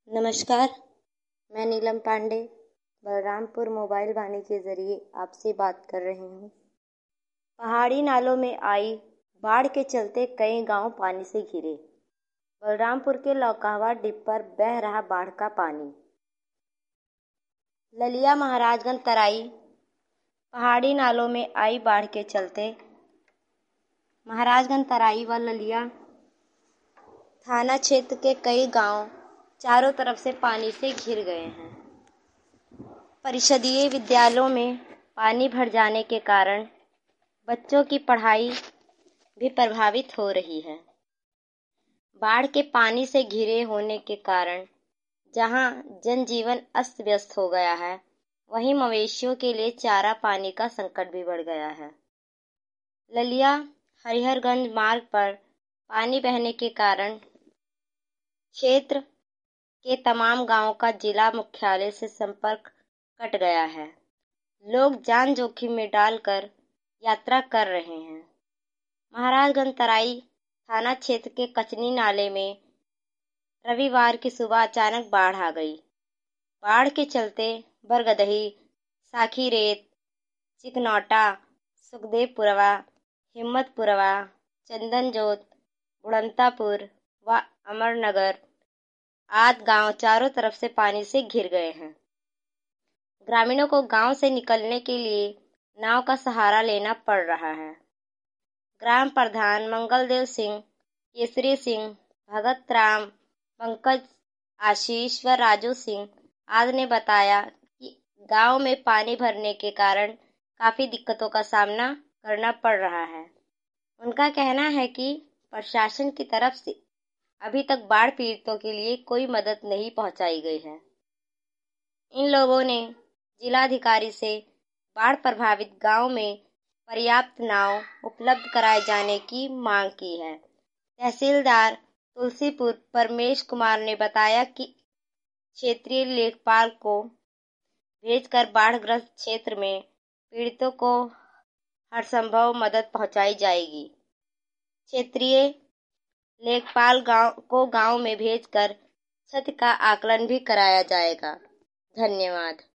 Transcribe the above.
नमस्कार, मैं नीलम पांडे बलरामपुर मोबाइल वाणी के ज़रिए आपसे बात कर रही हूँ। पहाड़ी नालों में आई बाढ़ के चलते कई गांव पानी से घिरे। बलरामपुर के लौकावा डिप पर बह रहा बाढ़ का पानी। ललिया महाराजगंज तराई। पहाड़ी नालों में आई बाढ़ के चलते महाराजगंज तराई व ललिया थाना क्षेत्र के कई गांव चारों तरफ से पानी से घिर गए हैं। परिषदीय विद्यालयों में पानी भर जाने के कारण बच्चों की पढ़ाई भी प्रभावित हो रही है। बाढ़ के पानी से घिरे होने के कारण जहां जनजीवन अस्त व्यस्त हो गया है, वहीं मवेशियों के लिए चारा पानी का संकट भी बढ़ गया है। ललिया हरिहरगंज मार्ग पर पानी बहने के कारण क्षेत्र के तमाम गांवों का जिला मुख्यालय से संपर्क कट गया है। लोग जान जोखिम में डालकर यात्रा कर रहे हैं। महाराजगंज तराई थाना क्षेत्र के कचनी नाले में रविवार की सुबह अचानक बाढ़ आ गई। बाढ़ के चलते बरगदही, साखीरेत, चिकनौटा, सुखदेवपुरवा, हिम्मतपुरवा, चंदनजोत, बुढ़ंतापुर व अमरनगर आदि गांव चारों तरफ से पानी से घिर गए हैं। ग्रामीणों को गांव से निकलने के लिए नाव का सहारा लेना पड़ रहा है। ग्राम प्रधान मंगलदेव सिंह, केसरी सिंह, भगत राम, पंकज, आशीष व राजू सिंह आदि ने बताया कि गांव में पानी भरने के कारण काफी दिक्कतों का सामना करना पड़ रहा है। उनका कहना है कि प्रशासन की तरफ से अभी तक बाढ़ पीड़ितों के लिए कोई मदद नहीं पहुंचाई गई है। इन लोगों ने जिलाधिकारी से बाढ़ प्रभावित गांव में पर्याप्त नाव उपलब्ध कराए जाने की मांग की है। तहसीलदार तुलसीपुर परमेश कुमार ने बताया कि क्षेत्रीय लेखपाल को भेजकर बाढ़ग्रस्त क्षेत्र में पीड़ितों को हर संभव मदद पहुंचाई जाएगी। क्षेत्रीय लेखपाल गांव में भेजकर क्षति का आकलन भी कराया जाएगा। धन्यवाद।